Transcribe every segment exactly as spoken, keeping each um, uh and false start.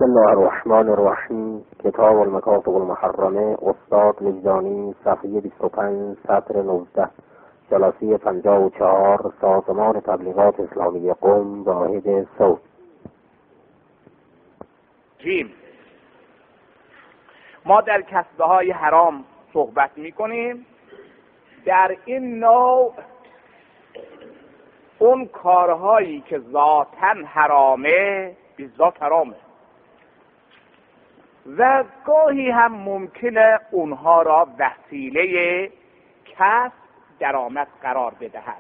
بسم الله الرحمن الرحیم. کتاب المکاتب المحرمه، استاد وجدانی، صفحه بیست و پنج، سطر نوزده، جلسه پنجاه و چهار، سازمان تبلیغات اسلامی قم، واحد صوت. جیم ما در کسبه های حرام صحبت می کنیم. در این نوع اون کارهایی که ذاتاً حرامه بذات حرامه و گاهی هم ممکنه اونها را وسیله کسب درآمد قرار بدهد.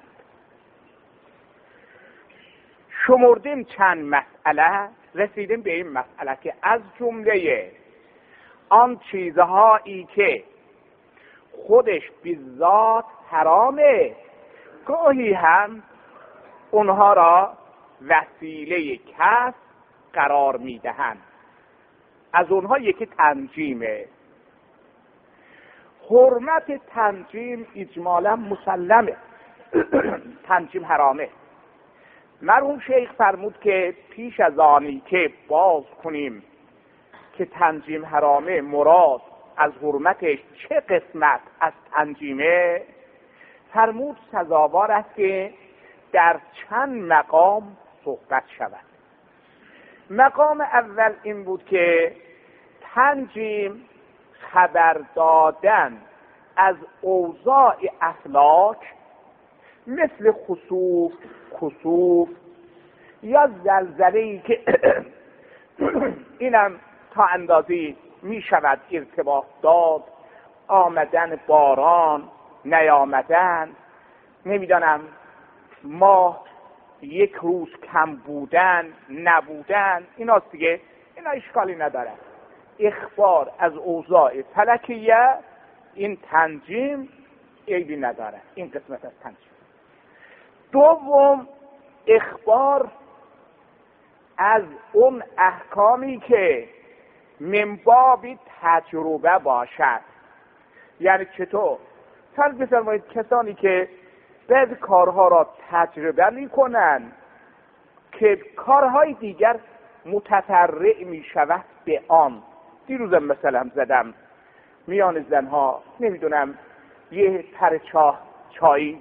شمردیم چند مسئله، رسیدیم به این مسئله که از جمله آن چیزهایی که خودش بذات حرامه گاهی هم اونها را وسیله کسب قرار میدهند. از اونها یکی تنجیمه. حرمت تنجیم اجمالا مسلمه. تنجیم حرامه. مرحوم شیخ فرمود که پیش از آنی که باز کنیم که تنجیم حرامه مراد از حرمتش چه قسمت از تنجیمه، فرمود سزاوار است که در چند مقام صحبت شود. مقام اول این بود که تنجیم خبر دادن از اوضاع افلاک مثل خسوف، کسوف یا زلزله‌ای که اینم تا اندازی می شود ارتباط داد، آمدن باران، نیامدن، نمیدانم ماه یک روز کم بودن، نبودن، ایناست دیگه. اینا اشکالی نداره. اخبار از اوضاع فلکیه، این تنجیم عیبی نداره. این قسمت از تنجیم. دوم، اخبار از اون احکامی که من باب تجربه باشد. یعنی چطور؟ فرض بفرمایید کسانی که بعضی کارها را تجربه میکنن که کارهای دیگر متفرع می شود به آن. دیروزم مثلا زدم میان زنها نمیدونم یه تر چاه چای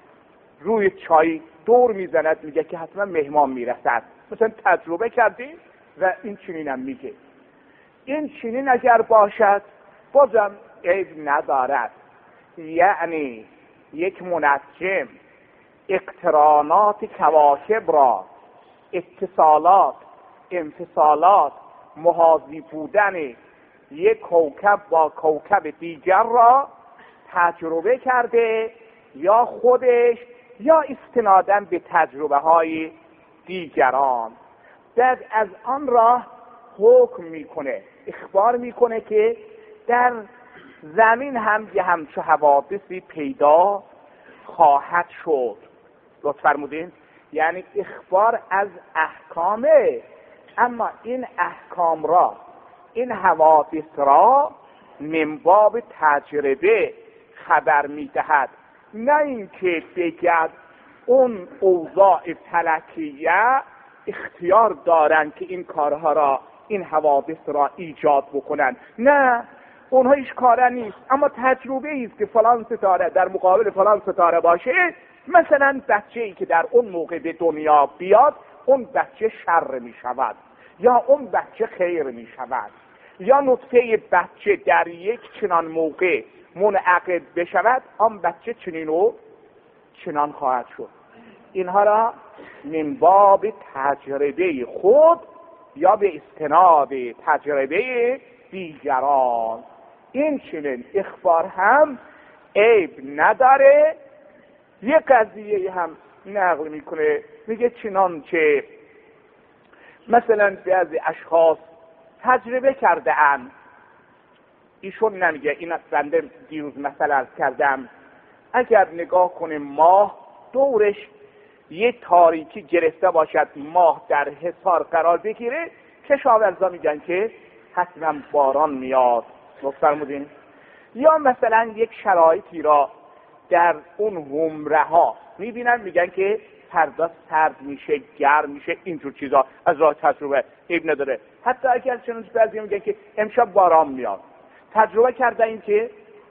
روی چای دور میزند، میگه که حتما مهمان میرسد. مثلا تجربه کردی و این چنینم میگه. این چنین اگر باشد بازم عیب ندارد. یعنی یک منجم اقترانات کواکب را، اتصالات، انفصالات، محاذی بودن یک کوکب با کوکب دیگر را تجربه کرده، یا خودش یا استناداً به تجربه های دیگران، بعد از آن را حکم میکنه، اخبار میکنه که در زمین هم یه همچو حوادثی پیدا خواهد شد. لطف فرمودین؟ یعنی اخبار از احکامه، اما این احکام را، این حوادث را من باب تجربه خبر میدهد، نه اینکه بگد اون اوضاع فلکیه اختیار دارن که این کارها را، این حوادث را ایجاد بکنن. نه، اونها هیچ کاره نیست، اما تجربه ایست که فلان ستاره در مقابل فلان ستاره باشه. مثلا بچه‌ای که در اون موقع به دنیا بیاد، اون بچه شر می شود یا اون بچه خیر می شود، یا نطفه بچه در یک چنان موقع منعقد بشود، آن بچه چنین و چنان خواهد شد. اینها را من باب تجربه خود یا به استناد تجربه دیگران، این چنین اخبار هم عیب نداره. یک قضیه هم نقل میکنه، میگه چنانچه مثلا بعضی اشخاص تجربه کرده اند، ایشون نمیگه، این بنده دیروز مثلا عرض کردم، اگر نگاه کنیم ماه دورش یه تاریکی گرفته باشد، ماه در حصار قرار بگیره، کشاورزا میگن که حتما باران میاد. لطف فرمودین؟ یا مثلا یک شرایطی را در اون همره ها میبینن، میگن که فردا سرد میشه، گرم میشه، اینجور چیزا از راه تجربه عیب نداره. حتی اگر چنانچه بعضی میگن که امشب باران میاد، تجربه کردن که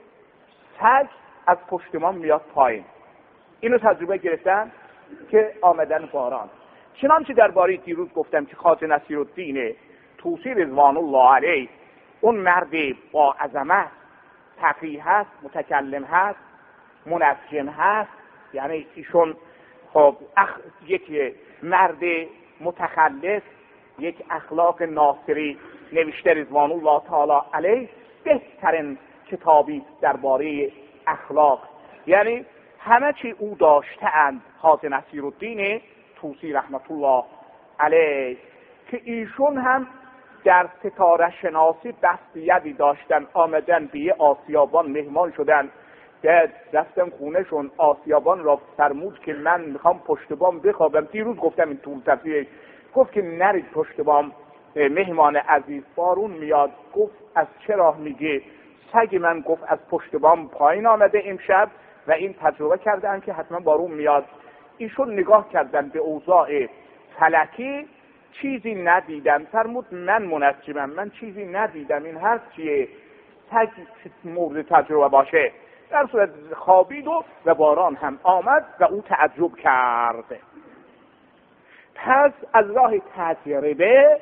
سگ از پشت ما میاد پایین، اینو تجربه گرفتن که آمدن باران. چنانچه درباره دیروز گفتم که خواجه نصیرالدین طوسی رضوان الله علیه اون مرد با عظمت، فقیه هست، متکلم هست، منجم هست، یعنی ایشون خب اخ... یک مرد متخلص، یک اخلاق ناصری نوشته رضوان الله تعالی علیه بهترین کتابی درباره اخلاق، یعنی همه چی او داشته‌اند خواجه نصیرالدین طوسی رحمت الله علیه، که ایشون هم در ستاره شناسی دست یدی داشتن. آمدن به یه آسیابان مهمان شدن، که دستم خونهشون آسیابان را فرمود که من میخوام پشت بام بخوابم. دیروز گفتم این طول تفسیر، گفت که نرید پشت بام مهمان عزیز، بارون میاد. گفت از چه راه میگه؟ سگ من گفت از پشت بام پایین آمده امشب و این تجربه کردن که حتما بارون میاد. ایشون نگاه کردن به اوضاع فلکی، چیزی ندیدم. فرمود من منجمم، من چیزی ندیدم، این هر چیه سگ مورد تجربه باشه. در صورت خوابید و, و باران هم آمد و او تعجب کرد. پس از راه تجربه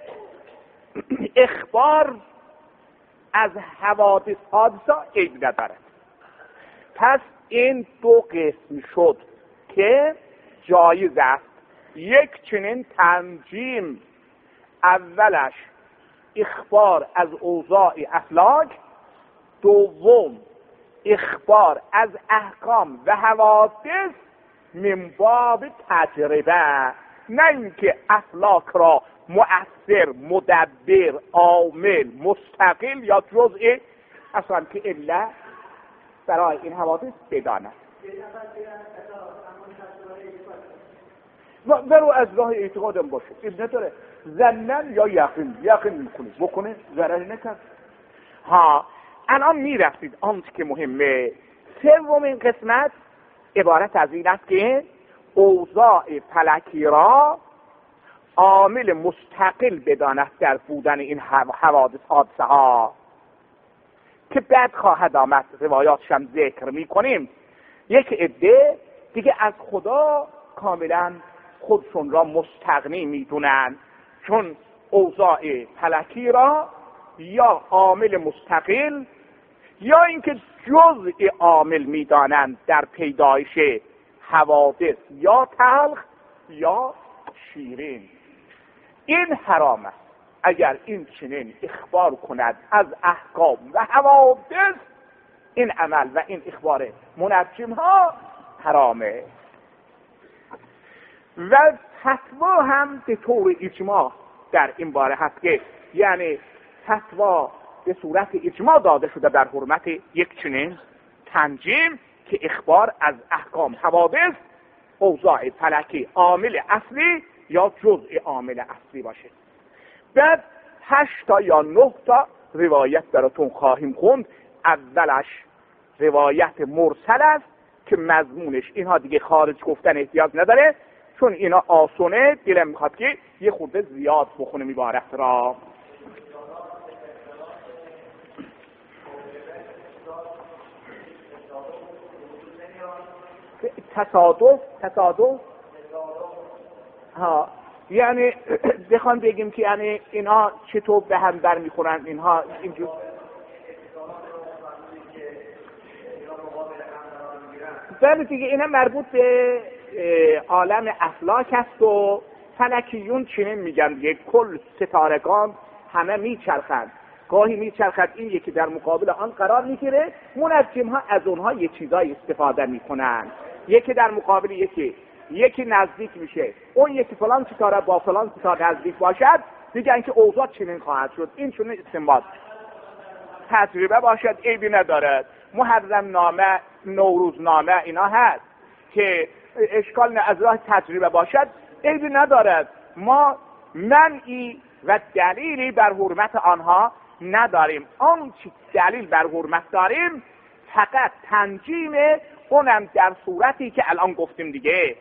اخبار از حوادث حادثه عیب ندارد. پس این دو قسم شد که جایز است. یک چنین تنجیم، اولش اخبار از اوضاع افلاک، دوم اخبار از احکام و حوادث من باب تجربه، نه اینکه افلاک را مؤثر، مدبر، عامل، مستقل یا جزء اصلا که الا برای این حوادث بداند. برو از راه اعتقادم باشه، این نداره زنن یا یقین، یقین میکنه بکنه ضرری نکرد. ها الان میرسید آنچه که مهمه. سومین قسمت عبارت از این است که اوضاع فلکی را عامل مستقل بداند در بودن این حوادث حادثه ها، که بعد خواهد آمد روایاتش هم ذکر میکنیم. یک عده دیگه از خدا کاملا خودشون را مستغنی میدونن، چون اوضاع فلکی را یا عامل مستقل یا اینکه جزء عامل میدانند در پیدایش حوادث یا تلخ یا شیرین. این حرام است. اگر این چنین اخبار کند از احکام و حوادث، این عمل و این اخبار منجم ها حرامه. و فتوا هم به طور اجماع در این باره هست که یعنی فتوا به صورت اجماع داده شده در حرمت یک چنین تنجیم که اخبار از احکام حوادث اوضاع فلکی عامل اصلی یا جزء عامل اصلی باشه. بعد هشت تا یا نه تا روایت براتون خواهیم خوند. اولش روایت مرسل است که مضمونش اینها دیگه خارج گفتن احتیاج نداره، چون اینا آسونه. دلم میخواد که یه خورده زیاد بخونم عبارت را. تصادف تصادف ها یعنی بخوام بگیم که یعنی اینا چطور به هم بر میخورن اینها اینجور. بله دیگه اینا مربوط به عالم افلاک است و فلکیون چنین میگن دیگه کل ستارگان همه میچرخند، گاهی میچرخد این یکی در مقابل آن قرار میگیره. منجم ها از اونها یه چیزای استفاده میکنن، یکی در مقابل یکی، یکی نزدیک میشه، اون یکی فلان ستاره با فلان ستاره نزدیک باشد، میگن که اوضاع چنین خواهد شد. این چون استنباط تجربه باشد عیبی ندارد. محرم نامه، نوروز نامه اینا هست که اشکال نه، از راه تجربه باشد عیبی ندارد. ما منعی و دلیلی بر حرمت آنها نداریم. آن چی دلیل بر حرمت داریم فقط تنجیم، اونم در صورتی که الان گفتیم دیگه،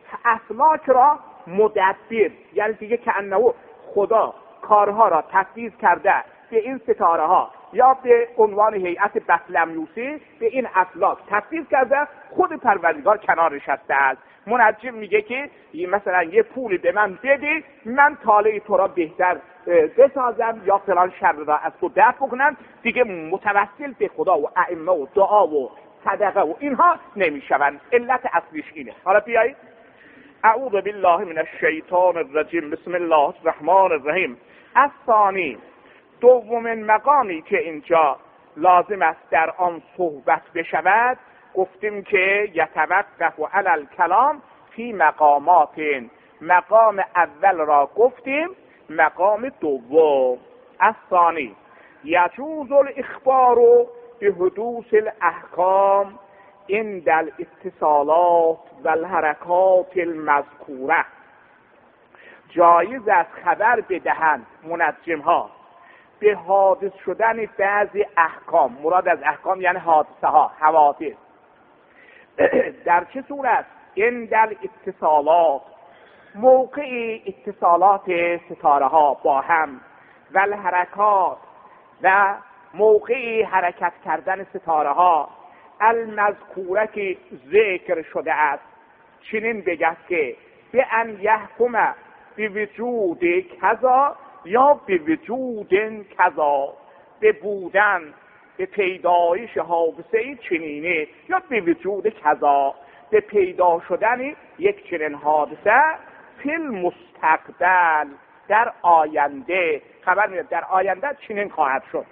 افلاک را مدبر، یعنی دیگه که انه خدا کارها را تفویض کرده به این ستاره ها یا به عنوان هیئت بطلمیوسی به این افلاک تفویض کرده، خود پروردگار کنار نشسته است. منجم میگه که مثلا یه پولی به من بدی، من طالع تو را بهتر بسازم یا فلان شر را از تو دفع کنم، دیگه متوسل به خدا و ائمه و دعا و صدقه و اینها نمیشوند. علت اصلیش اینه. حالا بیایید اعوذ بالله من الشیطان الرجیم، بسم الله الرحمن الرحیم. الثانی، دومین مقامی که اینجا لازم است در آن صحبت بشود، گفتیم که یتوقف علی الکلام فی مقامات. مقام اول را گفتیم، مقام دوم الثانی یجوز الاخبار بحدوث الاحکام عند الاتصالات و الحرکات المذکوره. جایز است خبر بدهند منجم ها به حادث شدن بعضی احکام، مراد از احکام یعنی حادثه ها، حوادث. در چه صورت؟ عند الاتصالات، موقع اتصالات ستاره ها با هم، و الحرکات، و موقع حرکت کردن ستاره ها، المذکوره که ذکر شده است. چنین بگه که به ان یحکم بوجود کذا یا به وجود کذا، به بودن، به پیدایش حادثه چنینه، یا به وجود کذا، به پیدا شدن یک چنین حادثه فی المستقبل، در آینده. خبر میاد در آینده چنین خواهد شد.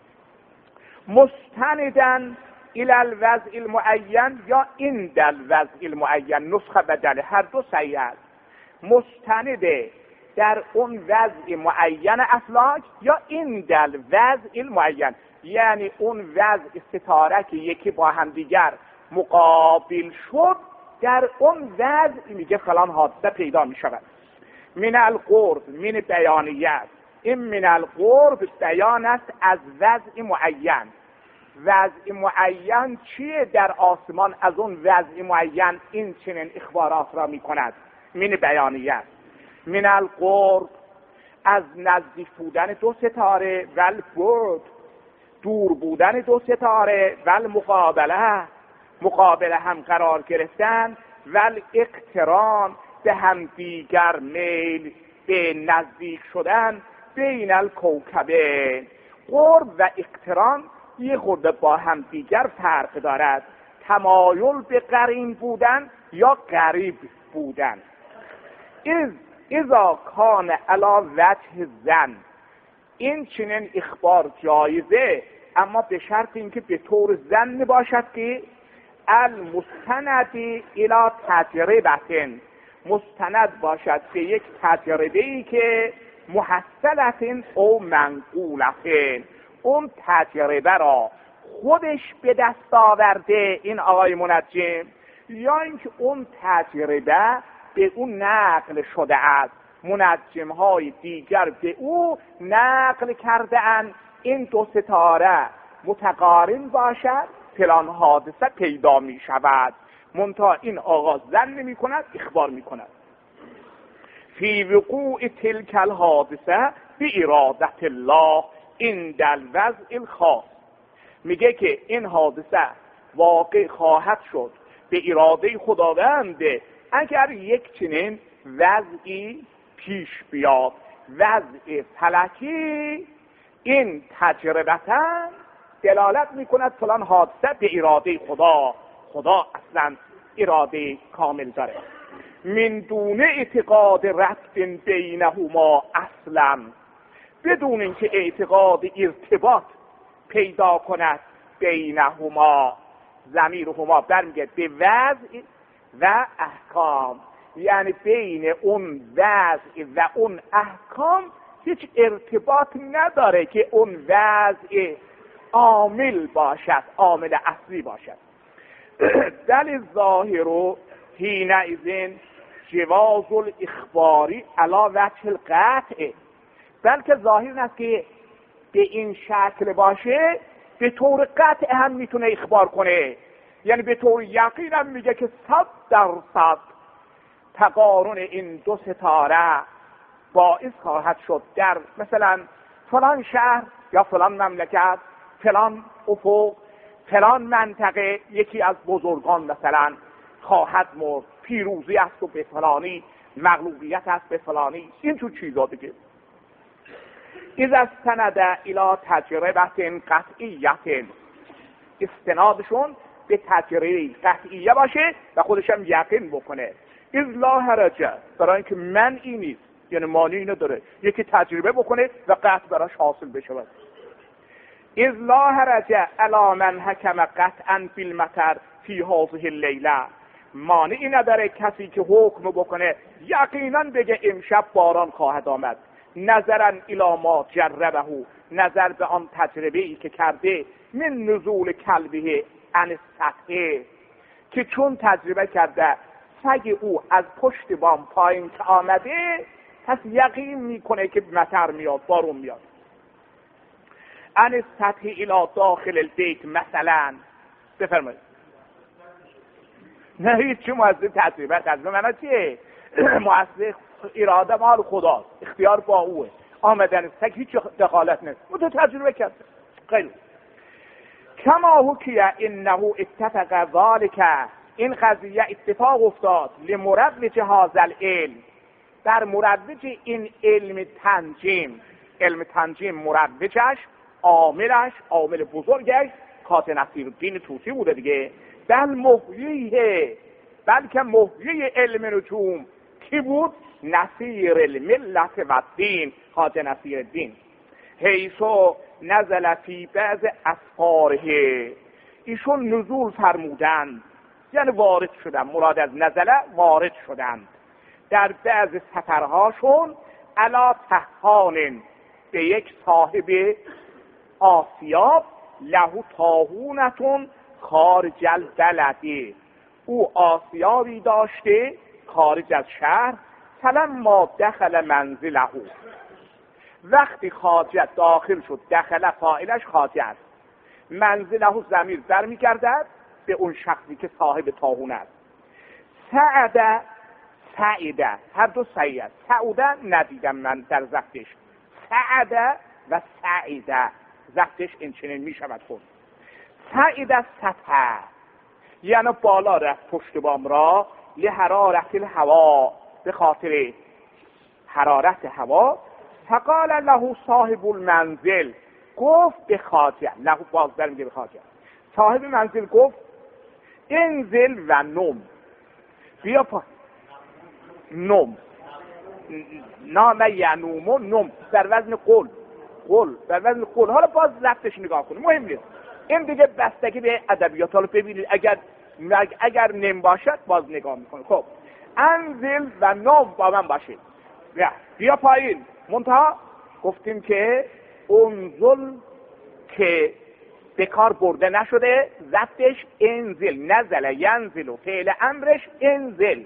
مستندن الی الوضع المعین یا عند الوضع المعین، نسخه بدله، هر دو صحیح است. مستنده در اون وضع معین افلاک یا عند الوضع المعین، یعنی اون وضع ستاره که یکی با هم دیگر مقابل شد، در اون وضع میگه فلان حادثه پیدا میشود. من القرب، من بیانیت، این من القرب بیان است از وضع معین. وضع معین چیه در آسمان؟ از اون وضع معین این چنین اخبارات را میکند. من بیانیت، من القرب از نزدیک بودن دو ستاره، و البعد دور بودن دو ستاره، و المقابله مقابله هم قرار گرفتن، و الاقتران به هم دیگر میل، به نزدیک شدن، بین الکوکبین. قرب و اقتران یه خورده با هم دیگر فرق دارد. تمایل به قرین بودن یا قریب بودن. از اذا کان علی وجه زن، این چنین اخبار جایزه، اما به شرط اینکه به طور ظن باشد که المستندی الی تجربه، مستند باشد به یک تجربه‌ای که محصلة او منقولة، اون تجربه را خودش به دست آورده این آقای منجم، یا اینکه اون تجربه به اون نقل شده است، منجم های دیگر به او نقل کرده اند این دو ستاره متقارن باشد فلان حادثه پیدا می شود. منتها این آقا ظن نمی کند، اخبار می کند. فی وقوع تلک الحادثه بارادت الله عند الوضع الخاص، میگه که این حادثه واقع خواهد شد به اراده خداوند اگر یک چنین وضعی پیش بیاد. وضع فلکی این تجربتا دلالت میکند فلان حادثه به اراده خدا. خدا اصلا اراده کامل داره. من دون اعتقاد ربط بینهما اصلا، بدون اینکه اعتقاد ارتباط پیدا کند بینهما، ضمیرهما برمیگرد به وضع و احکام، یعنی بین اون وضع و اون احکام هیچ ارتباط نداره که اون وضع عامل باشد، عامل اصلی باشد. دل ظاهر حینئذ جواز الاخباری علی وجه القطع، بلکه ظاهر این است که به این شکل باشه به طور قطع هم میتونه اخبار کنه، یعنی به طور یقین هم میگه که صد درصد تقارن این دو ستاره باعث خواهد شد در مثلا فلان شهر یا فلان مملکت، فلان افق، فلان منطقه یکی از بزرگان مثلا خواهد مرد، پیروزی است و به فلانی، مغلوبیت است به فلانی، این تو چیزا دیگه. اذا استند الى تجربه قطعیه، استنادشون به تجربه قطعیه باشه و خودش هم یقین بکنه. اذ لا حرج، برای اینکه منعی نیست، یعنی مانعی نداره یکی تجربه بکنه و قطع براش حاصل بشه. اذ لا حرج علی من حکم قطعا فی المطر فی هذه اللیله، مانعی نداره کسی که حکم بکنه یقینا بگه امشب باران خواهد آمد، نظرا الی ما جربه، نظر به آن تجربه ای که کرده، من نزول کلبه عن السطح، که چون تجربه کرده سگ او از پشت بام پایین که آمده، پس یقین میکنه که مطر میاد، بارون میاد. عن السطح الی داخل البیت مثلا، بفرمایید. نه هیچ مؤثر تجربه تجربه معنی چیه؟ مؤثر اراده مال خداست، اختیار با اوه، آمدن سگ هیچ دخالت نیست، او تو تجربه کرده. خیلی کما حکیه انه اتفق ذالک، این قضیه اتفاق افتاد لمروج هذا العلم، در مروج این علم تنجیم. علم تنجیم مروجش، عاملش، عامل بزرگش کات نصیرالدین طوسی بوده دیگه. بل محییه، بلکه محیی علم نجوم کی بود؟ نصیر الملت و الدین، خواجه نصیرالدین. حیثو نزل فی بعض اسفاره، ایشون نزول فرمودند، یعنی وارد شدن، مراد از نزله وارد شدند در بعض سفرهاشون، علا تهان، به یک صاحب آسیاب، لهو طاحونتون خارج البلد، او آسیابی داشته خارج از شهر. فلما دخل منزله، وقتی خارج داخل شد، دخل فاعلش خارج است، منزله ضمیر در میگردد به اون شخصی که صاحب طاحون است. سعده، سعیده، هر دو صحیح است. سعوده ندیدم من در ضبطش، سعده و سعیده ضبطش این چنین میشود خود. سعیده سطح، یعنی بالا رفت پشت بام را، لحرارت الهوا، به خاطر حرارت هوا. فقال له صاحب المنزل، گفت به خواجه، له باز در میگه به خواجه، صاحب منزل گفت انزل و نم، بیا پا نم، نام ینوم و نم در وزن قل، قل در وزن قل. حالا باز لفتش نگاه کنیم، مهم نیست، این دیگه بستگی به ادبیات. حالا ببینید اگر اگر نم باشد باز نگاه میکنه. خب انزل و نم با من باشه، بیا پایین. منتها گفتیم که انزل که به کار برده نشده، ضبطش انزل، نزل ینزل و فعل امرش انزل.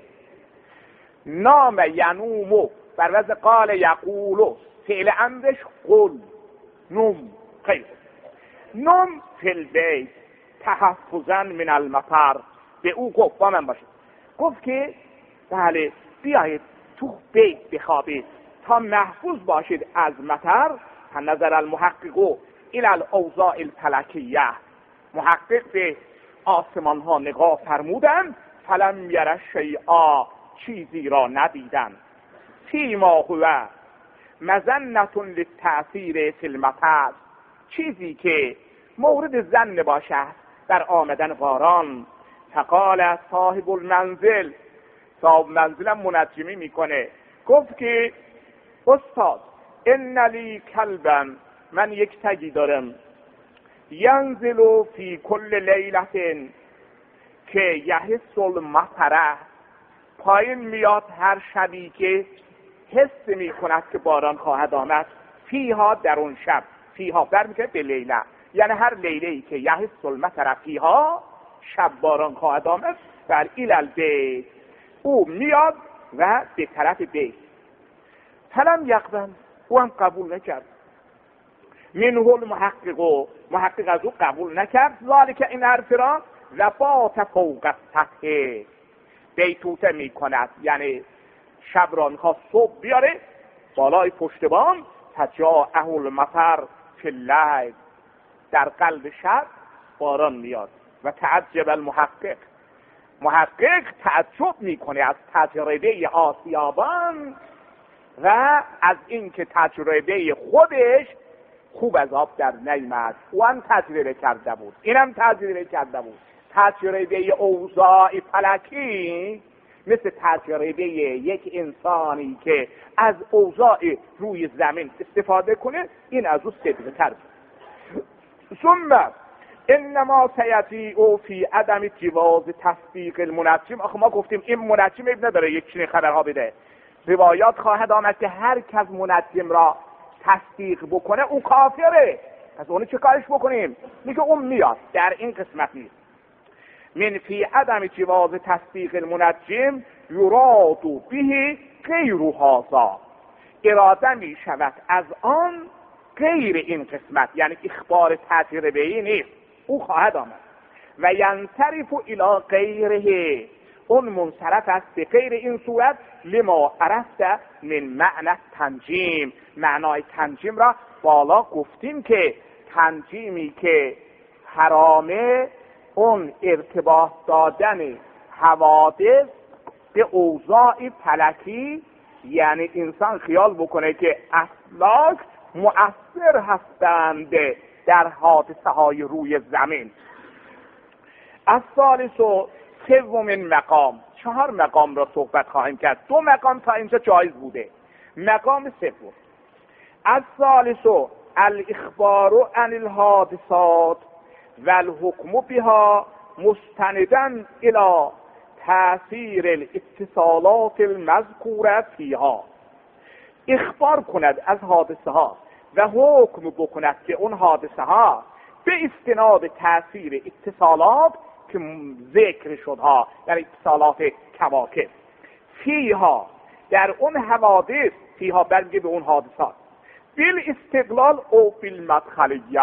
نام ینومو بر وزن قال یقولو، فعل امرش قل، نم. خیلی نم فی البیت تحفظا من المطر، به او گفت با من باشه، گفت که بله بیایید تو بیت بخوابید تا محفوظ باشید از مطر. نظر المحقق الى الاوضاع الفلکیه، محقق به آسمان ها نگاه فرمودن، فلم یره شیئا، چیزی را ندیدن. فیما هو مظنة للتأثیر فی المطر، چیزی که مورد ظن باشد در آمدن باران. فقال صاحب المنزل، صاحب منزلم منجمی میکنه، گفت که استاد ان لی کلبا، من یک سگی دارم، ینزل فی کل لیلة، که یحس المطر، پایین میاد هر شبی که حس میکند که باران خواهد آمد. فیها در اون شب، فیها برمیگرده به لیله، یعنی هر لیله ای که یحس المطر فیها، شب باران خواهد آمد. بر الی البیت، او میاد و به طرف بیت. فلم یقبل، او هم قبول نکرد. منه المحقق، محقق از او قبول نکرد. ذالک این حرف را، و بات فوق السطح، بیتوته می کند، یعنی شب را میخواد صبح بیاره بالای پشتبان، تجاءه المطر فی اللیل، در قلب شب باران میاد. و تعجب المحقق، محقق تعجب میکنه از تجربه آسیابان و از اینکه تجربه خودش خوب از آب در نیامد. او هم تجربه کرده بود، اینم تجربه کرده بود. تجربه اوضاع فلکی مثل تجربه یک انسانی که از اوضاع روی زمین استفاده کنه، این از او صدقه تر بود. ثم انما سیجیء فی عدم جواز تصدیق المنجم. آخه ما گفتیم این منجم ابن نداره یک چنین خبرها بده. روایات خواهد آمد که هر کس منجم را تصدیق بکنه او کافره. پس اونو چه کارش بکنیم؟ میگه اون میاد، در این قسمت نیست. من فی عدم جواز تصدیق المنجم یراد به غیر هذا، اراده می شود از آن غیر این قسمت، یعنی اخبار تجربه ای نیست، او خواهد آمد. و ینصرف الی غیره، اون منصرف است به غیر این صورت. لما عرفت من معنی تنجیم، معنای تنجیم را بالا گفتیم که تنجیمی که حرامه اون ارتباط دادن حوادث به اوضاع فلکی، یعنی انسان خیال بکنه که افلاک مؤثر هستند در حادثه های روی زمین. از ثالث و سومین مقام، چهار مقام را صحبت خواهیم کرد. دو مقام تا اینجا جایز بوده. مقام سوم، از ثالث و الاخبار عن الحادثات و الحکم بها مستنداً الى تأثیر الاتصالات المذکوره فیها. اخبار کند از حادثه ها و حکم بکند که اون حادثه ها به استناد تأثیر اتصالات که ذکر شد ها، در اتصالات کواکب، فیها در اون حوادث، فیها برگه به اون حادثات، بیل استقلال او بیل مدخلیه،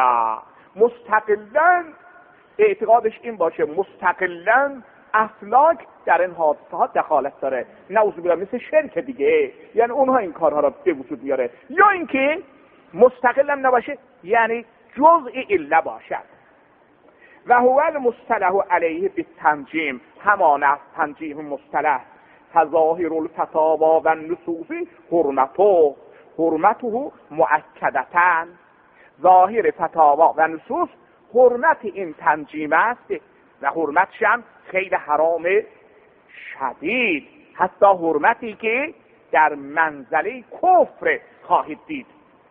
مستقلاً اعتقادش این باشه مستقلاً افلاک در این حادثه ها دخالت داره، نعوذ بالله مثل شرک دیگه، یعنی اونها این کارها را به وجود میاره. یا اینکه مستقلا نباشه، یعنی جزء الا باشد. و هو المصطلح علیه بالتنجیم، همان است تنجیم مصطلح. تظاهر الفتاوا و النصوص حرمته، حرمته مؤکدتاً، ظاهر فتاوا و نصوص حرمت این تنجیم است و حرمتش هم خیلی حرام شدید، حتی حرمتی که در منزله کفر خواهید دید.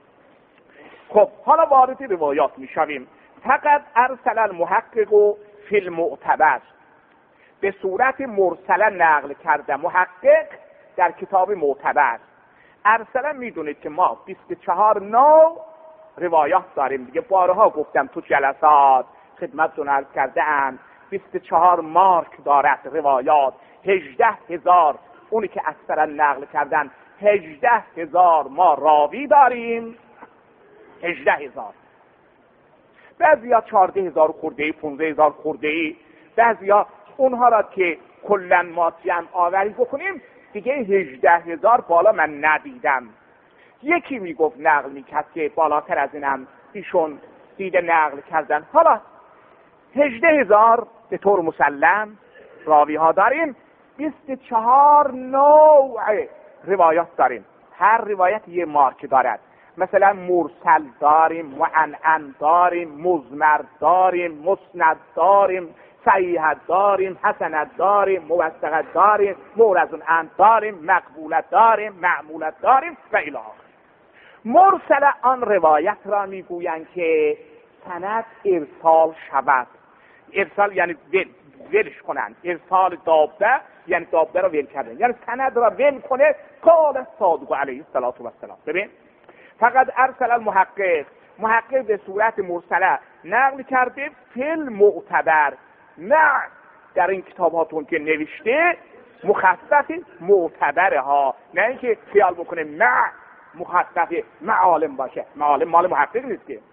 خب حالا وارد روایات می شویم. فقط ارسل المحقق فی المعتبر، به صورت مرسله نقل کرده محقق در کتاب معتبر. ارسله میدونید که ما بیست و چهار نوع روایات داریم دیگه، بارها گفتم تو جلسات خدمتتون عرض کرده ام. بیست و چهار مارک دارد روایات، هجده هزار اونی که اکثرا نقل کردن، هجده هزار ما راوی داریم، هجده هزار. بعضی ها چارده هزار خورده ای، پونزده هزار خورده ای، بعضی ها اونها را که کلن ما جمع آوری بکنیم دیگه هجده هزار بالا من ندیدم. یکی میگفت نقل میکرد که بالاتر از اینم ایشون دیده نقل کردن. حالا هجده هزار به طور مسلم راوی ها داریم، بیست و چهار نوع روایات داریم، هر روایت یه مارک دارد. مثلا مرسل داریم، معنعن داریم، مزمر داریم، مسند داریم، صحیح داریم، حسن داریم، موثق داریم، مورز عن داریم، مقبول داریم، معمول داریم و الی آخر. مرسل آن روایت را میگویند که سند ارسال شود. ارسال یعنی ول، ولش کنند. ارسال دابه یعنی دابه را ول کردن، یعنی سند را ول کنه. قال صادق علیه السلام. ببین فقط ارسل المحقق، محقق به صورت مرسله نقل کرده فیل معتبر، نه در این کتاب هاتون که نوشته مخفف معتبره ها، نه اینکه خیال بکنه نه مخفف معالم باشه، معالم مال محقق نیست که.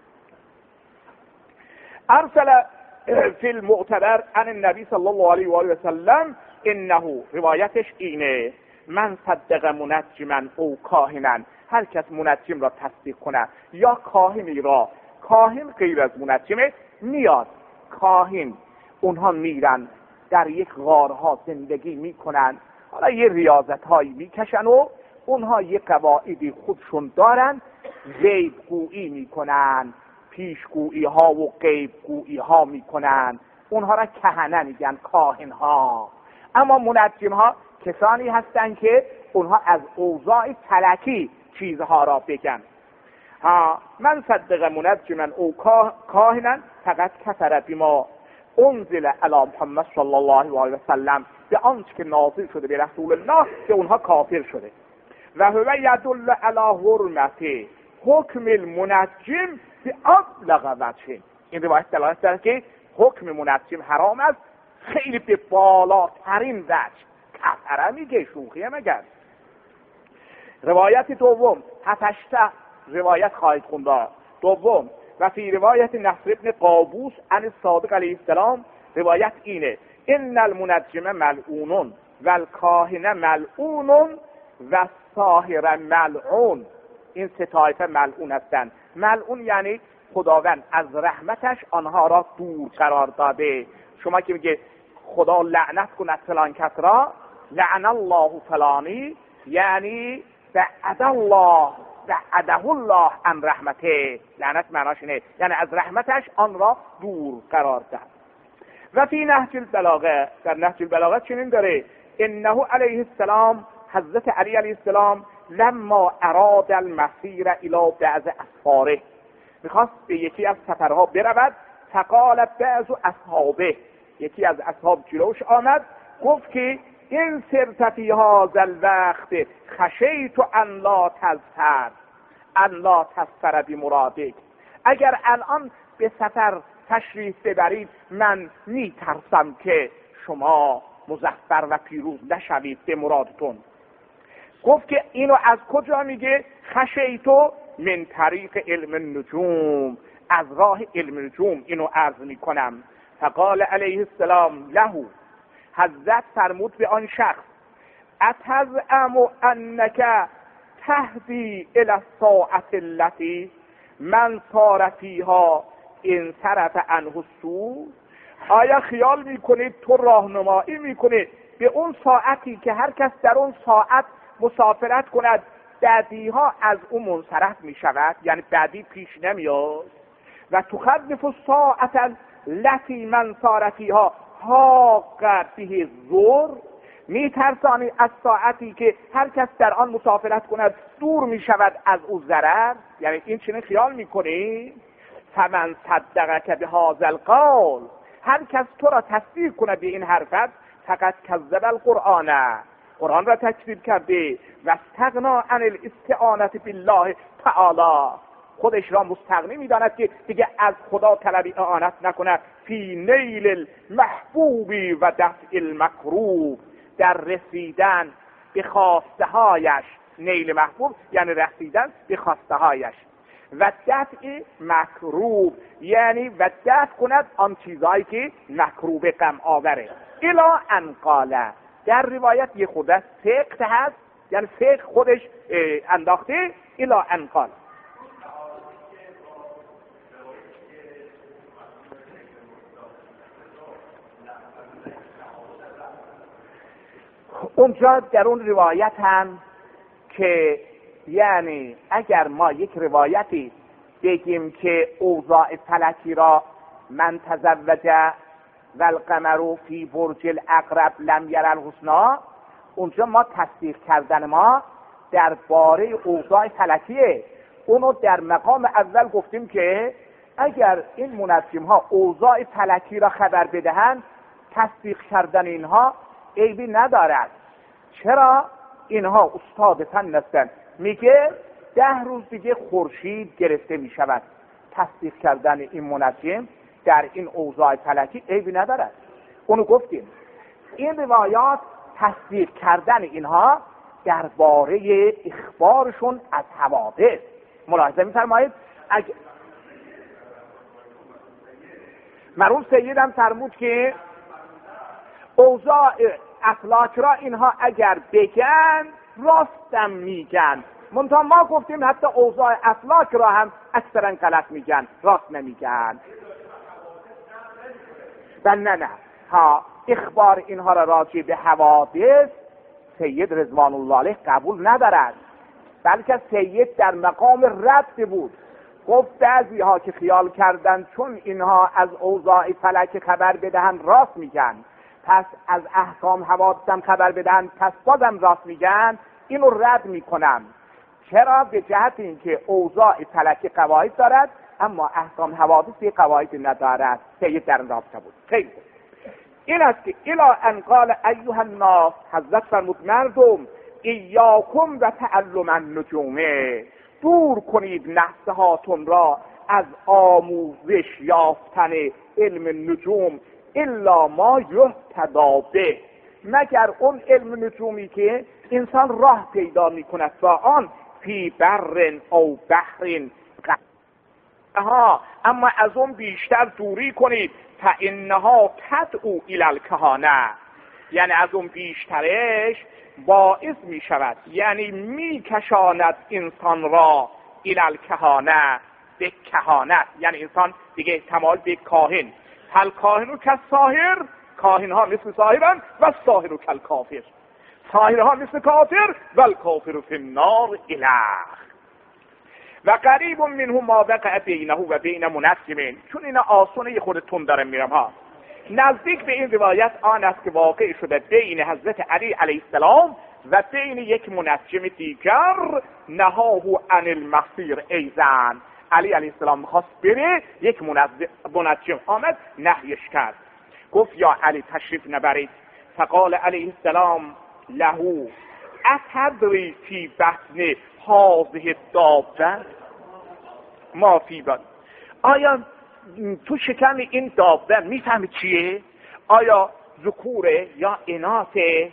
ارسل فی المعتبر عن النبی صلی الله علیه و آله و سلم انه روایتش اینه من صدق منجما او کاهنا، هر کس منجم را تصدیق کنه یا کاهنی را، کاهن غیر از منجمه، میاد کاهن اونها میرن در یک غارها زندگی میکنن، حالا یه ریاضت هایی میکشن و اونها یه قواعدی خودشون دارن، غیب گویی میکنن، پیشگویی ها و غیب گویی ها میکنن، اونها را کهنه میگن، کاهن ها. اما منجم ها کسانی هستند که اونها از اوضاع فلکی چیزها را بگن. ها من صدق منجما او کاهنا فقط کفر بما انزل علی محمد صلی الله علیه و سلم، به آنچه که نازل شده به رسول الله که اونها کافر شده. و هو یدل علی حرمت حکم المنجم به ابلغ وجه، این روایت دلالت دارد که حکم منجم حرام است خیلی به بالاترین وجه. کفره میگه، شوخیه مگر؟ روایت دوم هفتشته روایت خواهید خونده. دوم و فی روایت نصر ابن قابوس عن صادق علیه السلام، روایت اینه ان المنجم ملعون و الکاهن ملعون و الساحر ملعون. این سه طایفه ملعون هستند. ملعون یعنی خداوند از رحمتش آنها را دور قرار داده. شما که میگه خدا لعنت کند فلان کس را، لعن الله فلانی، یعنی بعد الله بعده الله عن رحمته. لعنت معناش اینه یعنی از رحمتش آن را دور قرار داد. و فی نهج البلاغه، در نهج البلاغه چنین داره انه علیه السلام، حضرت علی علیه السلام لما اراد المسیر الی بعض اسفاره، میخواست به یکی از سفرها برود، فقال بعض اصحابه، یکی از اصحاب جلوش آمد گفت که این سرت فی هذا الوقت خشیت ان لا تظفر ان لا تظفر بمرادک، اگر الان به سفر تشریف ببرید من میترسم که شما مظفر و پیروز نشوید به مرادتون. گفت که اینو از کجا میگه؟ خشیتو من طریق علم النجوم، از راه علم نجوم اینو عرض میکنم. فقال علیه السلام له، حضرت فرمود به آن شخص اتزعم انک تهدی الی الساعة التي من صار فیها انصرف عنه السوء، آیا خیال میکنید تو راهنمایی میکنید به اون ساعتی که هر کس در اون ساعت مسافرت کند بعدی ها از اون منصرف میشود، یعنی بعدی پیش نمیاد؟ و تخفف الساعة التي من صار فیها حاق به الظهر، میترسانی از ساعتی که هر کس در آن مسافرت کند دور میشود از او ضرر، یعنی این چنین خیال میکنی؟ فمن صدقک بهذا القول، هر کس تو را تصدیق کند به این حرفت، فقط کذب القرآن، قرآن را تکذیب کرده، و استغنا عن الاستعانة بالله تعالی، خودش را مستغنی میداند که دیگه از خدا طلب اعانت نکند، فی نیل المحبوبی و دفع المکروب، در رسیدن به خواسته هایش، نیل محبوب یعنی رسیدن به خواسته هایش، و دفع مکروب یعنی و دفع کند آن چیزهایی که مکروب غم آوره. الا ان قال، در روایت یه خود فقه هست، یعنی فقه خودش انداخته. الا ان قال، اونجا در اون روایت هم که یعنی اگر ما یک روایتی بگیم که اوضاع فلکی را من تزوج و القمر فی برج العقرب لم یر الحسنا، اونجا ما تصدیق کردن ما در باره اوضاع فلکیه. اونو در مقام اول گفتیم که اگر این منجم ها اوضاع فلکی را خبر بدهند، تصدیق کردن اینها عیبی ندارد. چرا؟ اینها استاد فن هستند. میگه ده روز دیگه خورشید گرفته می شود. تصدیق کردن این منجم در این اوضاع فلکی عیبی ندارد. اونو گفتیم. این روایات تصدیق کردن اینها درباره اخبارشون از حوادث. ملاحظه می‌فرمایید؟ اگه مرحوم سید هم فرمود که اوضاع افلاک را اینها اگر بگن راستم میگن. منتها ما گفتیم حتی اوضاع افلاک را هم اکثرا غلط میگن، راست نمیگن. و نه نه ها اخبار اینها را راجع به حوادث سید رضوان الله علیه قبول ندارد، بلکه سید در مقام رد بود. گفت بعضی ها که خیال کردند چون اینها از اوضاع فلک خبر بدهند راست میگن، پس از احکام حوادث هم خبر بدهند پس بازم راست میگن، اینو رد میکنم. چرا؟ به جهت اینکه اوضاع فلک قواعد دارد اما احکام حوادث قواعد ندارد. سید در رابطه بود. خیلی این است که الا ان قال ایها الناس، حضرت فرمود مردم ایاکم و تعلم النجومه، دور کنید نفس هاتون را از آموزش یافتن علم نجوم، الا ما یهتدی به، مگر اون علم نجومی که انسان راه پیدا میکند با آن، فی بر او بحر. ها اما از اون بیشتر دوری کنید، فانها تدعو الی الکهانه، یعنی از اون بیشترش باعث می شود، یعنی می کشاند انسان را الی الکهانه، به کهانت، یعنی انسان دیگه احتمال به کاهن. هل کاهنو که ساهر، کاهن ها مثل ساهرن و ساهرو کل کافر، ساهرها مثل کافر و الکافر فی النار اله. و قریب منه ما وقع بینه و بین منجم، چون اینا آسونه خودتون دارم میرم ها. نزدیک به این روایت آن است که واقع شده بین حضرت علی علیه السلام و بین یک منجم دیگر، نهاه عن المسیر ایزن. علی علیه السلام میخواست بره، یک منجم آمد نهیش کرد، گفت یا علی تشریف نبرید. فقال علیه السلام له اتدری فی بطن هذه الدابه ما فی بطن، آیا تو شکم این دابه میفهمی چیه؟ آیا ذکوره یا اناثه؟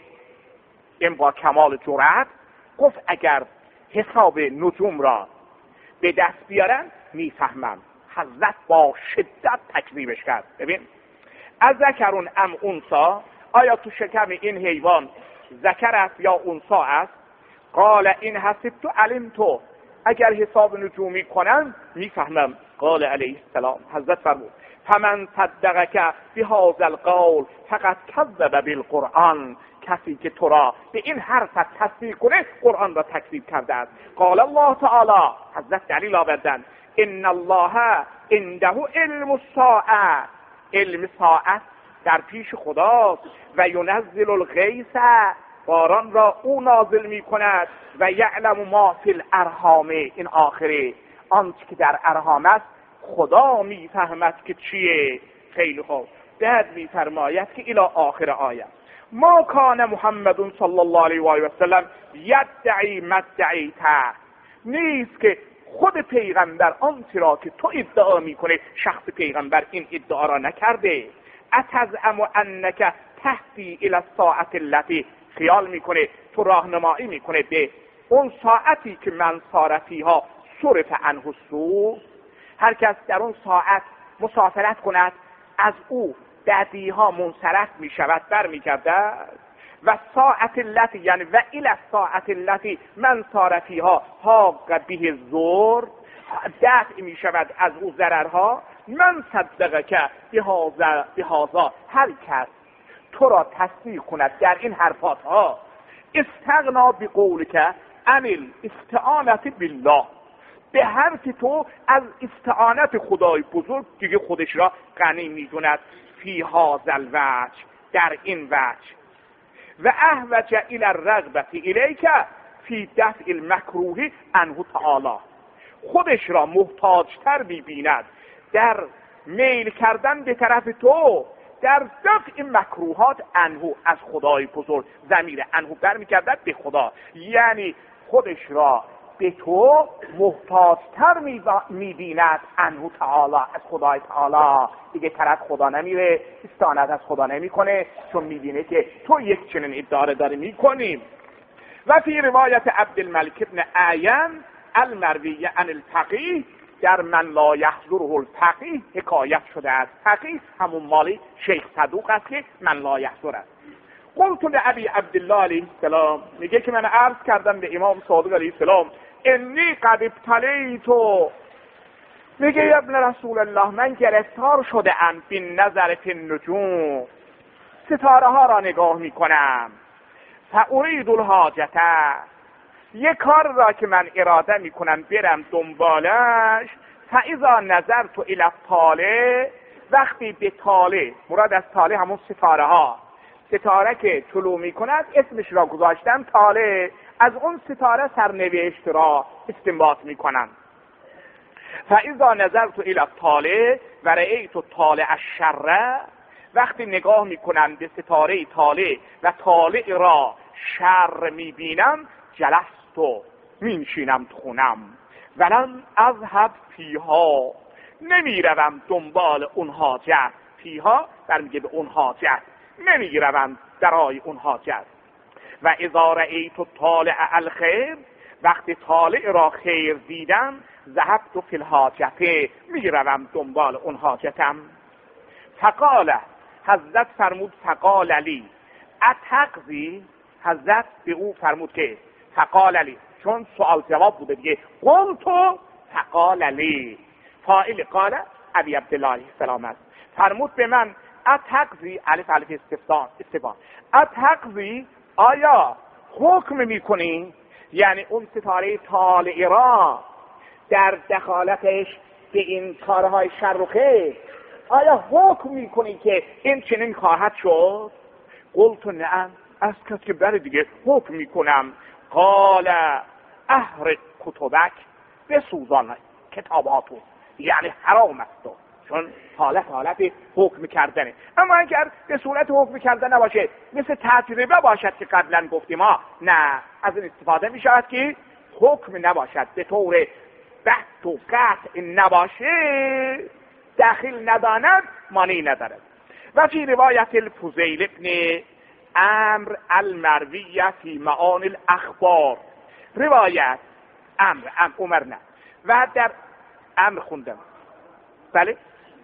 این با کمال جرأت گفت اگر حساب نجوم را به دست بیارن میفهمم. حضرت با شدت تکذیبش کرد. ببین از ذکرون ام انثی، آیا تو شکم این حیوان ذکر است یا انثی است؟ قال این حسبت علمت، اگر حساب نجومی کنن میفهمم. قال علیه السلام، حضرت فرمود فمن صدقک بهذا القول فقد کذب بالقرآن، کسی که تو را به این حرف تصدیق کنه قرآن را تکذیب کرده است. قال الله تعالی، حضرت دلیل آوردن، ان الله عنده علم الساعه، علم ساعت در پیش خداست، و ینزل الغیث، باران را او نازل می کند، و یعلم ما فی الارحام، این آخره آنچه که در ارحام است خدا می فهمد که چیه. خیلی خوب، بعد می فرماید که الی آخر آیه ما کان محمد صلی الله علیه و آله و سلم یدعی مدعیته، نیست که خود پیغمبر آنچه را که تو ادعا میکنه شخص پیغمبر این ادعا را نکرده. اتزعم انک تهدی الی الساعه التي، خیال میکنه تو راهنمایی میکنه به اون ساعتی که من صارفیها صرف عنه السوء، هر کس در اون ساعت مسافرت کند از او بدیها منصرف میشود بر میگردد. و ساعت التي یعنی و الی الساعت التي من صارفیها حاق به الضر، دفع میشود از او ضررها. من صدقک بهذا بهذا، هر کس تو را تصدیق کند در این حرفات ها، استغنا بقولک عن الاستعانت بالله، به حرف تو از استعانت خدای بزرگ دیگه خودش را غنی میدوند. فی هذا الوجه، در این وجه، و احوج الی الرغبة الیک فی دفع المکروه عنه تعالی، خودش را محتاجتر میبیند در میل کردن به طرف تو در دفع مکروهات عنه، از خدای بزرگ. ضمیر عنه برمیگردد به خدا، یعنی خودش را به تو محتاجتر میبیند عنه تعالی، از خدای تعالی. دیگه طرف خدا نمیره، استعانت از خدا نمیکنه، چون میبینه که تو یک چنین ادعا داری میکنی. و فی روایت عبدالملک ابن عین المروی عن الفقیه، در من لا یحضره الفقیه حکایت شده است. فقیه همون مالی شیخ صدوق است که من لا یحضر است. قلت لابی عبدالله علیه السلام، میگه که من عرض کردم به امام صادق علیه السلام، انی قد ابتلیتو، میگه یا ابن رسول الله من گرفتار شده ام بی نظر فی النجوم، ستاره ها را نگاه میکنم، فارید الحاجته، یک کار را که من اراده میکنم برم دنبالش، فاذا نظرت الی الطالع، وقتی به طالع، مراد از طالع همون ستاره ها، ستاره که طلوع میکند اسمش را گذاشتم طالع، از اون ستاره سرنوشت را استنباط میکنم. فاذا نظرت الی الطالع و رأیت طالع الشر، وقتی نگاه میکنم به ستاره طالع و طالع را شر میبینم، جلست و میشینم تو خونم، ولم اذهب فیها، نمیروم دنبال اون حاجت، فیها برمیگه به اون حاجت، نمیروم درای اون حاجت. و اذا رأیت طالع الخیر، وقتی طالع را خیر دیدم، ذهبت فی الحاجت، میروم دنبال اون حاجتم. فقال، حضرت فرمود فقال لی اتقضی، حضرت به او فرمود که فقال لی، چون سوال جواب بوده دیگه، قلت فقال لی، فاعل قال ابی عبدالله علیه السلام است، فرمود به من اتقضی، الف الف استفهام استفهام، اتقضی آیا حکم میکنی، یعنی اون ستاره طالع را در دخالتش به این کارهای شر و خیر آیا حکم میکنی که این چنین خواهد شد؟ قلت نعم، از کس که بله دیگه حکم میکنم. قال احرق کتبک، بسوزان کتاباتو، یعنی حرام است، چون حالت حالت حکم کردنه. اما اگر به صورت حکم کردن نباشه، مثل تجربه باشد که قبلا گفتیم ها، نه، از این استفاده می شود که حکم نباشد، به طور بحث و قطع نباشه، داخل نداند، مانعی ندارد. و فی روایت الفضیل ابن عمرو المرویه فی معانی الاخبار، روایت امر ام عمر نه و در امر خوندم، بله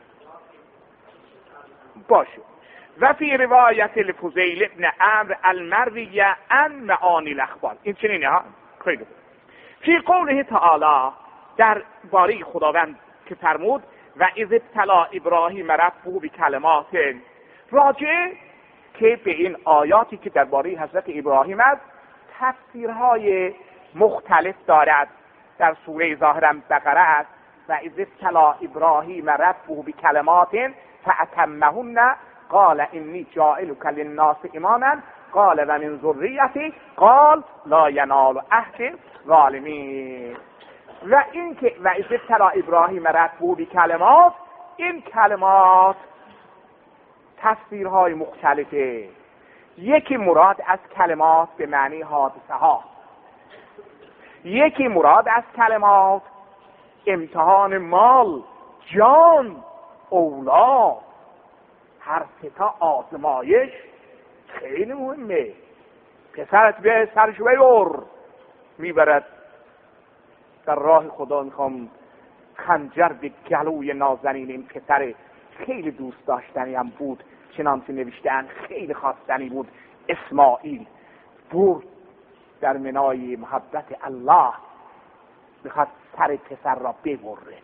باشه. و فی روایت الفضیل ابن عمرو المرویه عن معانی الاخبار، این چنینه ها، خیلی فی قوله تعالی، در باره خداوند که فرمود و اذ ابتلی ابراهیم ربه بکلمات، راجع که به این آیاتی که درباره حضرت ابراهیم است تفسیرهای مختلف دارد. در سوره ظاهرا بقره است، و اذ ابتلی ابراهیم ربه بکلمات فاتمهن قال انی جاعلک للناس اماما قال و من ذریتی قال لا ینال عهد الظالمین. و این که و اذ ابتلی ابراهیم ربه بکلمات، این کلمات تفسیرهای مختلفه. یکی مراد از کلمات به معنی حادثه ها، یکی مراد از کلمات امتحان مال، جان، اولاد، هر ستا آزمایش خیلی مهمه. پسرت به سرش بیار، میبرد در راه خدا، میخوام خنجر به گلوی نازنین این پسر خیلی دوست داشتنی هم بود، چنانچه نوشتن خیلی خواستنی بود، اسماعیل برد در منای محبت الله، میخواد سر پسر را ببره.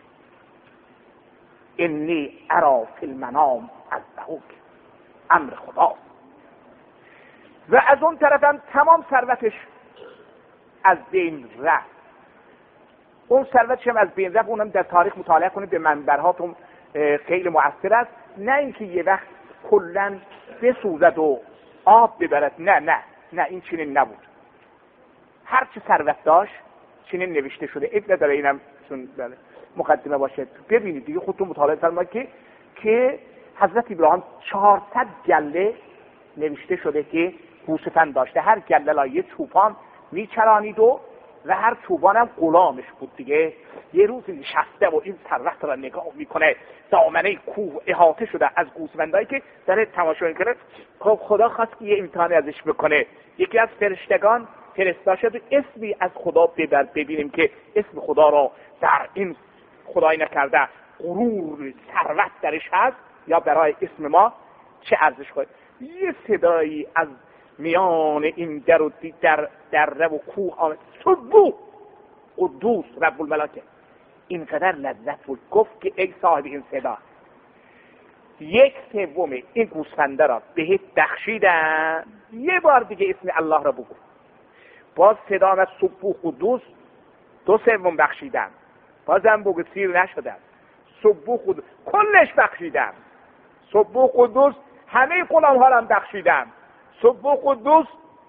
انی ارا فی المنام اذبحک، امر خدا. و از اون طرفم تمام ثروتش از بین رفت. اون ثروتش هم از بین رفت. اونم در تاریخ مطالعه کنید، به منبرهاتون خیلی مؤثر است. نه اینکه یه وقت کلن بسوزد و آب ببرد، نه نه نه، این چنین نبود. هر چه ثروت داشت چنین نوشته شده. اب نداره اینم چون مقدمه باشه، ببینید دیگه خودتون مطالعه فرمایید که که حضرت ابراهیم چهارصد گله نوشته شده که گوسفند داشته، هر گله لا یه چوپان میچرانید و و هر چوبان هم غلامش بود دیگه. یه روز نشسته و این ثروت را نگاه میکنه، دامنه کوه احاطه شده از گوسفندایی که داره تماشا میکنه. خب خدا خواست که یه امتحانی ازش بکنه. یکی از فرشتگان فرستا شد اسمی از خدا ببر، ببینیم که اسم خدا را در این خدای نکرده غرور ثروت درش هست یا برای اسم ما چه ارزش خواهد. یه صدایی از میان این در و در دره و کوه آمد سبوح قدوس رب الملائکه. اینقدر لذت بود گفت که ای صاحب این صدا، یک سوم این گوسفنده را بهت بخشیدن، یه بار دیگه اسم الله را بگو. باز صدا آمد سبوح قدوس، دو سوم بخشیدم، بازم بگو سیر نشدم. سبوح قدوس کلش بخشیدم، سبوح قدوس همه غلام ها را بخشیدم، سبوح قدوس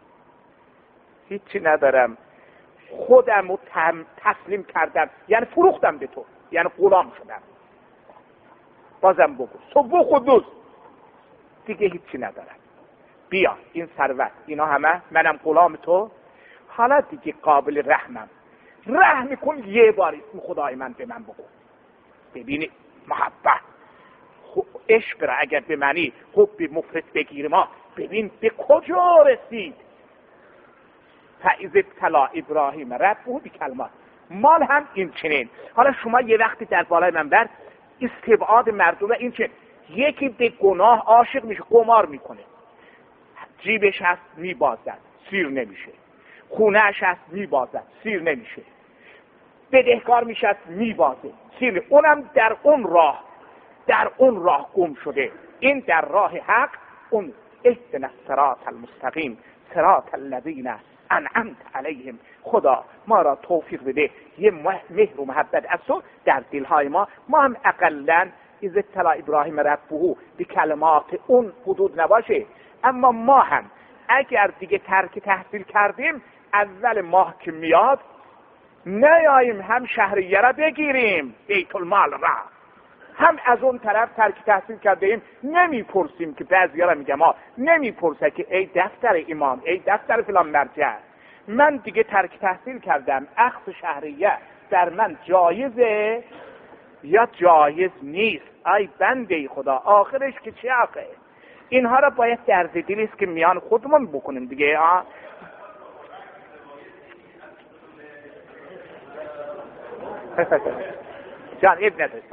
هیچی ندارم، خودم رو تسلیم کردم، یعنی فروختم به تو، یعنی غلام شدم. بازم بگو سبوح قدوس، دیگه هیچی ندارم، بیا این ثروت اینا همه منم غلام تو، حالا دیگه قابل رحمم، رحم کن یه بار اسم خدای من به من بگو. ببینی محبت عشق را اگر به منی حب مفرط بگیر ما، ببین به کجا رسید. فاذ ابتلی ابراهیم ربه بکلمات، مال هم این چنین. حالا شما یه وقتی در بالای منبر استبعاد مردم این چه، یکی به گناه عاشق میشه، قمار میکنه، جیبش هست میبازد سیر نمیشه، خونهش هست میبازد سیر نمیشه، بدهکار میشه میبازه سیر نمیشه. اونم در اون راه در اون راه گم شده. این در راه حق، اون اهدنا الصراط المستقیم صراط الذین انعمت علیهم. خدا ما را توفیق بده یه مهر و محبت از تو در دلهای ما، ما هم اقلا اذ ابتلی ابراهیم ربه به کلمات اون حدود نباشه، اما ما هم اگر دیگه ترک تحصیل کردیم اول ماه که میاد نیاییم هم شهریه را بگیریم بیت المال را، هم از اون طرف ترک تحصیل کردیم نمیپرسیم که بعضی ها میگم ها نمیپرسه که ای دفتر امام ای دفتر فلان مرجع، من دیگه ترک تحصیل کردم، اخذ شهریه در من جایزه یا جایز نیست؟ ای بنده خدا آخرش که چه آخه؟ اینها را باید درد دلی است که میان خودمون بکنیم دیگه. ها جان ابن دستا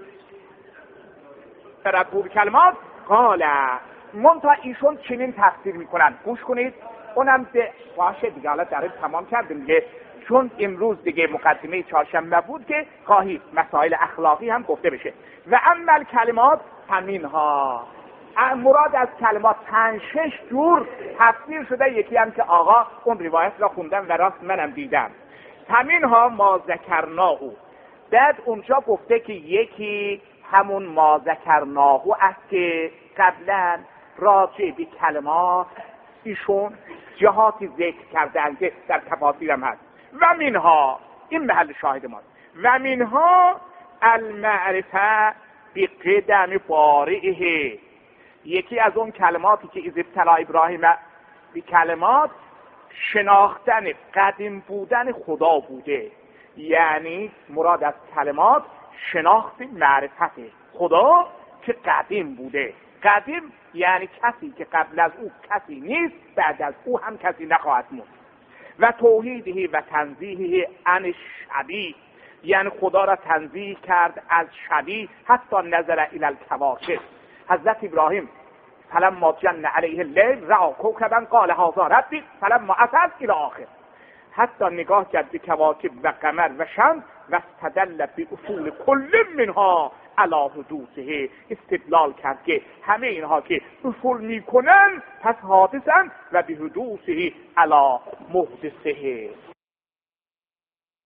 ربو کلمات قال منتها ایشون چنین تفسیر میکنن، گوش کنید. اونم به باشه دیگه، حالا در تمام کردیم دیگه، چون امروز دیگه مقدمه چهارشنبه بود که خواهید مسائل اخلاقی هم گفته بشه. و اما کلمات همینها، مراد از کلمات پنج شش جور تفسیر شده، یکی هم که آقا اون روایت را خوندم و راست منم دیدم. همینها ما ذکرناه، بعد اونجا گفته که یکی همون ما ذکرناه است که قبلا راجع به کلمات ایشون جهاتی ذکر کردند که در تفاسیرم هست. و منها، این محل شاهد ماست، و منها المعرفه بقدم بارئه، یکی از اون کلماتی که از ابتلی ابراهیم به کلمات شناختن قدیم بودن خدا بوده، یعنی مراد از کلمات شناخت معرفت خدا که قدیم بوده. قدیم یعنی کسی که قبل از او کسی نیست، بعد از او هم کسی نخواهد موند. و توحیده و تنزیهه عن شبیه، یعنی خدا را تنزیه کرد از شبیه، حتی نظر الی الکواکب. حضرت ابراهیم فلما جن علیه اللیل رأى کوکبا قال هذا ربی فلما افل الی آخر، حتی نگاه کرد به کواکب و قمر و شمس و استدل به اصول کل منها علی حدوثه، استدلال کرد که همه اینها که اصول میکنن پس حادثن و به حدوثه علی محدثه.